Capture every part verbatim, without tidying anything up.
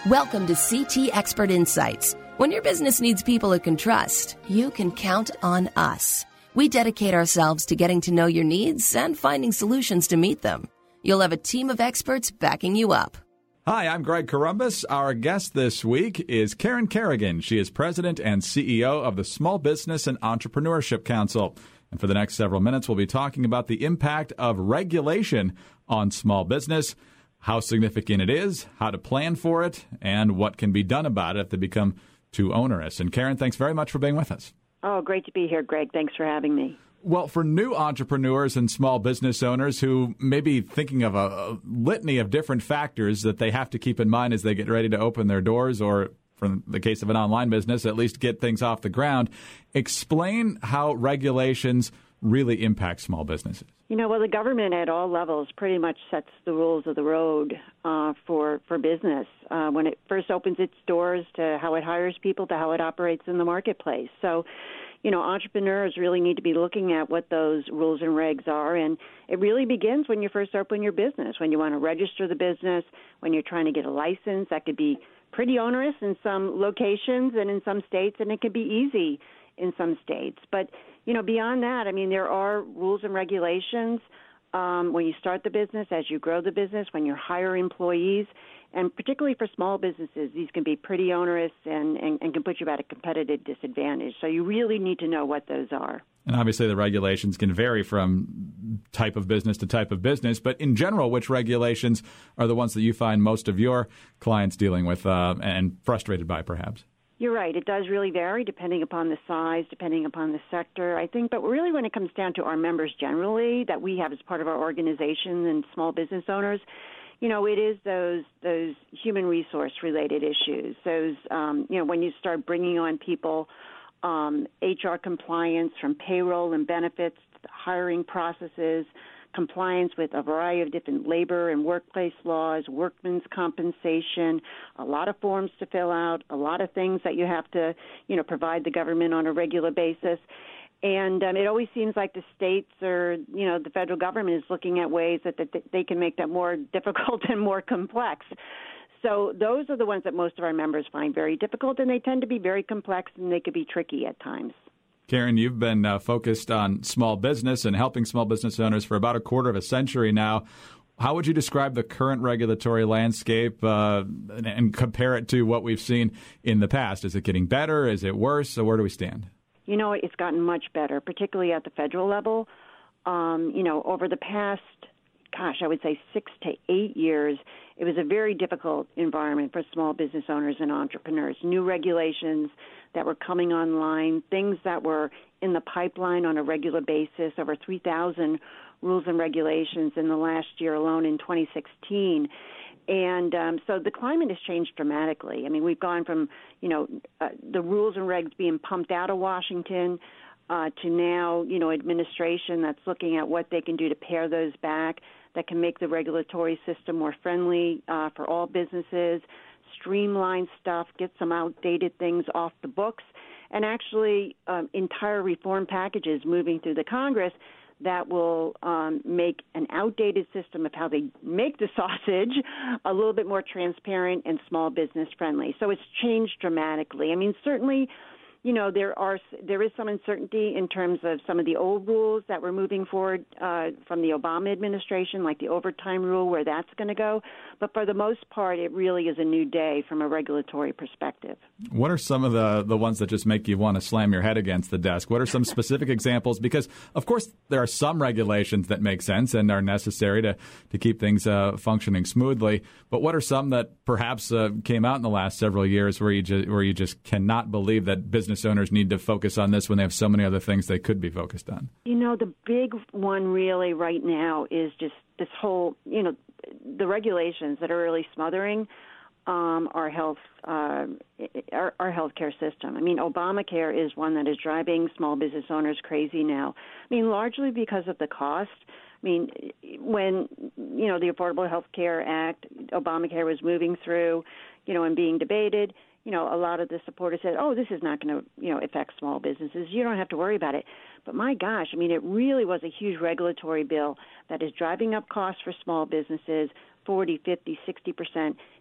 Welcome to C T Expert Insights. When your business needs people it can trust, you can count on us. We dedicate ourselves to getting to know your needs and finding solutions to meet them. You'll have a team of experts backing you up. Hi, I'm Greg Corombos. Our guest this week is Karen Kerrigan. She is president and C E O of the Small Business and Entrepreneurship Council. And for the next several minutes, we'll be talking about the impact of regulation on small business, how significant it is, how to plan for it, and what can be done about it if they become too onerous. And Karen, thanks very much for being with us. Oh, great to be here, Greg. Thanks for having me. Well, for new entrepreneurs and small business owners who may be thinking of a, a litany of different factors that they have to keep in mind as they get ready to open their doors, or for the case of an online business, at least get things off the ground, explain how regulations really impact small businesses. You know, well, the government at all levels pretty much sets the rules of the road uh, for for business uh, when it first opens its doors, to how it hires people, to how it operates in the marketplace. So, you know, entrepreneurs really need to be looking at what those rules and regs are, and it really begins when you first open your business, when you want to register the business, when you're trying to get a license. That could be pretty onerous in some locations and in some states, and it could be easy in some states. But, you know, beyond that, I mean, there are rules and regulations um, when you start the business, as you grow the business, when you hire employees, and particularly for small businesses, these can be pretty onerous and, and, and can put you at a competitive disadvantage. So you really need to know what those are. And obviously the regulations can vary from type of business to type of business. But in general, which regulations are the ones that you find most of your clients dealing with uh, and frustrated by, perhaps? You're right. It does really vary depending upon the size, depending upon the sector, I think. But really when it comes down to our members generally that we have as part of our organization and small business owners, you know, it is those those human resource related issues. Those, um, you know, when you start bringing on people, um, H R compliance from payroll and benefits, hiring processes, compliance with a variety of different labor and workplace laws, workman's compensation, a lot of forms to fill out, a lot of things that you have to, you know, provide the government on a regular basis. And um, it always seems like the states or, you know, the federal government is looking at ways that, that they can make that more difficult and more complex. So those are the ones that most of our members find very difficult, and they tend to be very complex, and they could be tricky at times. Karen, you've been uh, focused on small business and helping small business owners for about a quarter of a century now. How would you describe the current regulatory landscape uh, and, and compare it to what we've seen in the past? Is it getting better? Is it worse? So where do we stand? You know, it's gotten much better, particularly at the federal level. Um, you know, over the past, gosh, I would say six to eight years, it was a very difficult environment for small business owners and entrepreneurs. New regulations that were coming online, things that were in the pipeline on a regular basis, over three thousand rules and regulations in the last year alone in twenty sixteen. And um, so the climate has changed dramatically. I mean, we've gone from, you know, uh, the rules and regs being pumped out of Washington uh, to now, you know, administration that's looking at what they can do to pare those back, that can make the regulatory system more friendly uh, for all businesses, streamline stuff, get some outdated things off the books, and actually um, entire reform packages moving through the Congress that will um, make an outdated system of how they make the sausage a little bit more transparent and small business friendly. So it's changed dramatically. I mean, certainly, you know, there are there is some uncertainty in terms of some of the old rules that were moving forward uh, from the Obama administration, like the overtime rule, where that's going to go. But for the most part, it really is a new day from a regulatory perspective. What are some of the, the ones that just make you want to slam your head against the desk? What are some specific examples? Because, of course, there are some regulations that make sense and are necessary to, to keep things uh, functioning smoothly. But what are some that perhaps uh, came out in the last several years where you, ju- where you just cannot believe that business owners need to focus on this when they have so many other things they could be focused on? You know, the big one really right now is just this whole, you know, the regulations that are really smothering um, our health, uh, our, our healthcare system. I mean, Obamacare is one that is driving small business owners crazy now. I mean, largely because of the cost. I mean, when, you know, the Affordable Health Care Act, Obamacare was moving through, you know, and being debated, you know, a lot of the supporters said, oh, this is not going to, you know, affect small businesses. You don't have to worry about it. But my gosh, I mean, it really was a huge regulatory bill that is driving up costs for small businesses, forty, fifty, sixty percent,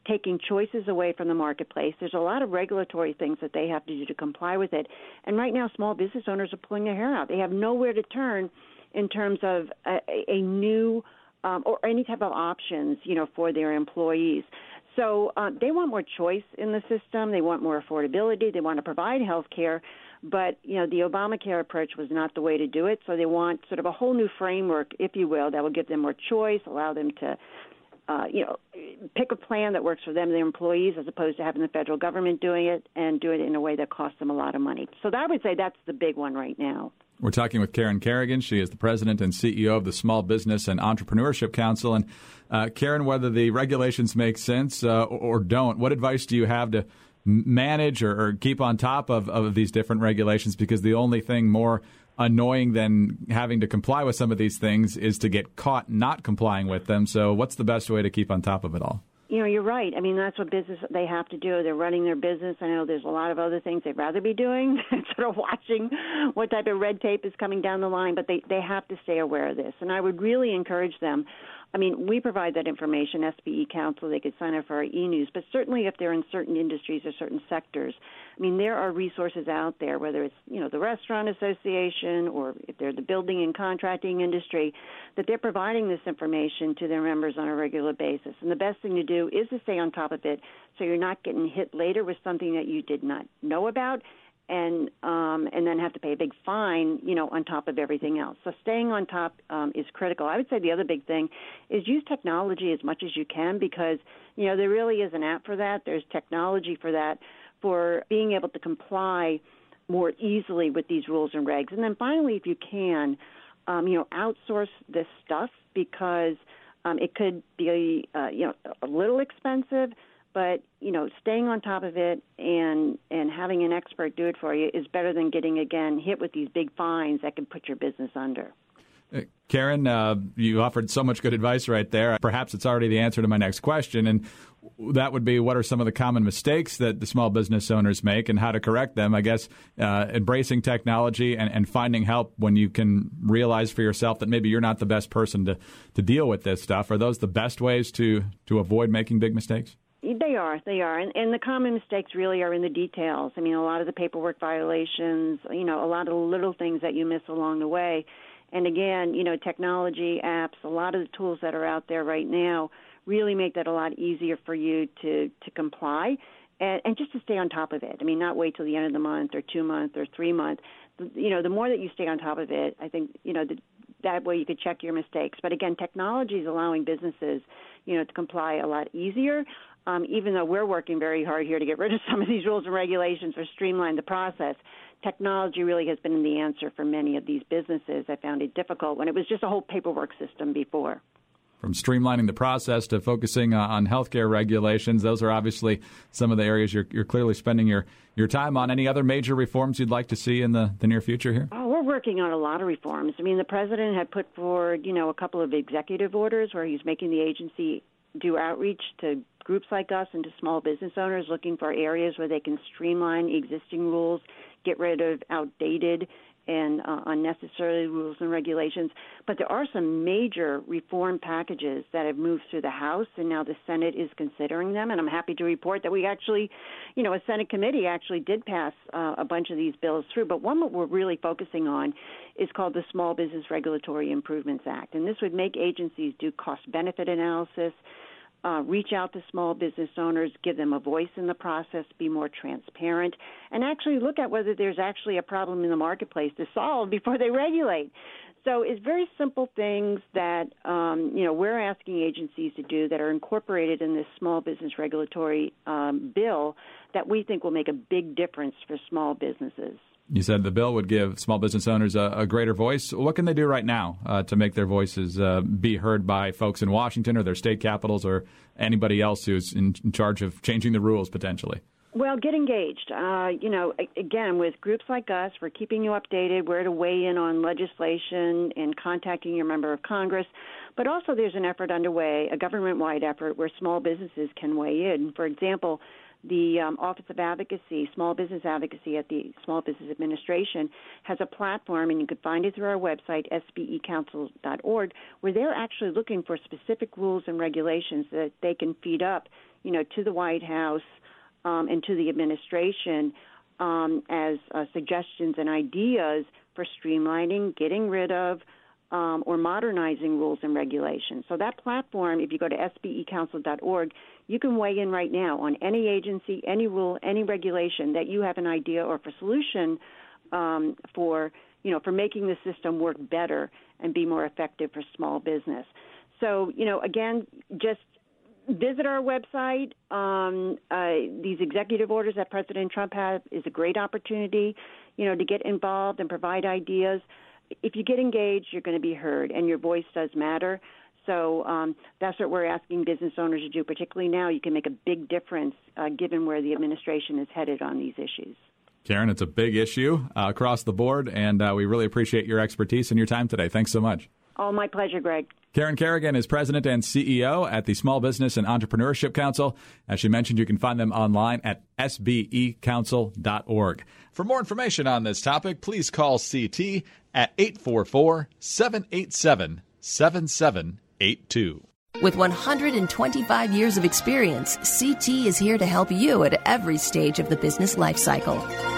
taking choices away from the marketplace. There's a lot of regulatory things that they have to do to comply with it. And right now, small business owners are pulling their hair out. They have nowhere to turn in terms of a, a new um, or any type of options, you know, for their employees. So uh, they want more choice in the system. They want more affordability. They want to provide health care. But, you know, the Obamacare approach was not the way to do it. So they want sort of a whole new framework, if you will, that will give them more choice, allow them to, uh, you know, pick a plan that works for them and their employees, as opposed to having the federal government doing it and do it in a way that costs them a lot of money. So I would say that's the big one right now. We're talking with Karen Kerrigan. She is the president and C E O of the Small Business and Entrepreneurship Council. And, uh, Karen, whether the regulations make sense uh, or don't, what advice do you have to manage or, or keep on top of, of these different regulations? Because the only thing more annoying than having to comply with some of these things is to get caught not complying with them. So what's the best way to keep on top of it all? You know, you're right. I mean, that's what business they have to do. They're running their business. I know there's a lot of other things they'd rather be doing than sort of watching what type of red tape is coming down the line, but they, they have to stay aware of this. And I would really encourage them. I mean, we provide that information, S B E Council. They could sign up for our e-news. But certainly if they're in certain industries or certain sectors, I mean, there are resources out there, whether it's, you know, the Restaurant Association or if they're the building and contracting industry, that they're providing this information to their members on a regular basis. And the best thing to do is to stay on top of it so you're not getting hit later with something that you did not know about and um, and then have to pay a big fine, you know, on top of everything else. So staying on top um, is critical. I would say the other big thing is use technology as much as you can because, you know, there really is an app for that. There's technology for that, for being able to comply more easily with these rules and regs. And then finally, if you can, um, you know, outsource this stuff because um, it could be, uh, you know, a little expensive, but, you know, staying on top of it and and having an expert do it for you is better than getting, again, hit with these big fines that can put your business under. Uh, Karen, uh, you offered so much good advice right there. Perhaps it's already the answer to my next question, and that would be what are some of the common mistakes that the small business owners make and how to correct them. I guess uh, embracing technology and, and finding help when you can realize for yourself that maybe you're not the best person to, to deal with this stuff. Are those the best ways to, to avoid making big mistakes? They are, they are. And, and the common mistakes really are in the details. I mean, a lot of the paperwork violations, you know, a lot of the little things that you miss along the way. And again, you know, technology, apps, a lot of the tools that are out there right now really make that a lot easier for you to, to comply and, and just to stay on top of it. I mean, not wait till the end of the month or two months or three months. You know, the more that you stay on top of it, I think, you know, the, that way you could check your mistakes. But again, technology is allowing businesses, you know, to comply a lot easier. Um, even though we're working very hard here to get rid of some of these rules and regulations or streamline the process, technology really has been the answer for many of these businesses. I found it difficult when it was just a whole paperwork system before. From streamlining the process to focusing uh, on healthcare regulations, those are obviously some of the areas you're, you're clearly spending your, your time on. Any other major reforms you'd like to see in the, the near future here? Oh, we're working on a lot of reforms. I mean, the president had put forward, you know, a couple of executive orders where he's making the agency do outreach to groups like us and to small business owners looking for areas where they can streamline existing rules, get rid of outdated and uh, unnecessary rules and regulations. But there are some major reform packages that have moved through the House, and now the Senate is considering them. And I'm happy to report that we actually, you know, a Senate committee actually did pass uh, a bunch of these bills through. But one that we're really focusing on is called the Small Business Regulatory Improvements Act. And this would make agencies do cost-benefit analysis, Uh, reach out to small business owners, give them a voice in the process, be more transparent, and actually look at whether there's actually a problem in the marketplace to solve before they regulate. So it's very simple things that, um, you know, we're asking agencies to do that are incorporated in this small business regulatory um, bill that we think will make a big difference for small businesses. You said the bill would give small business owners a, a greater voice. What can they do right now uh, to make their voices uh, be heard by folks in Washington or their state capitals or anybody else who's in, in charge of changing the rules potentially? Well, get engaged. Uh, you know, again, with groups like us, we're keeping you updated where to weigh in on legislation and contacting your member of Congress. But also there's an effort underway, a government-wide effort, where small businesses can weigh in. For example, the um, Office of Advocacy, Small Business Advocacy at the Small Business Administration has a platform, and you can find it through our website, S B E council dot org, where they're actually looking for specific rules and regulations that they can feed up you know, to the White House um, and to the administration um, as uh, suggestions and ideas for streamlining, getting rid of, um, or modernizing rules and regulations. So that platform, if you go to S B E council dot org, you can weigh in right now on any agency, any rule, any regulation that you have an idea or for solution um, for, you know, for making the system work better and be more effective for small business. So, you know, again, just visit our website. Um, uh, these executive orders that President Trump has is a great opportunity, you know, to get involved and provide ideas. If you get engaged, you're going to be heard, and your voice does matter. So um, that's what we're asking business owners to do, particularly now. You can make a big difference uh, given where the administration is headed on these issues. Karen, it's a big issue uh, across the board, and uh, we really appreciate your expertise and your time today. Thanks so much. Oh, my pleasure, Greg. Karen Kerrigan is president and C E O at the Small Business and Entrepreneurship Council. As she mentioned, you can find them online at S B E council dot org. For more information on this topic, please call C T at eight four four, seven eight seven, seven seven eight two. With one hundred twenty-five years of experience, C T is here to help you at every stage of the business life cycle.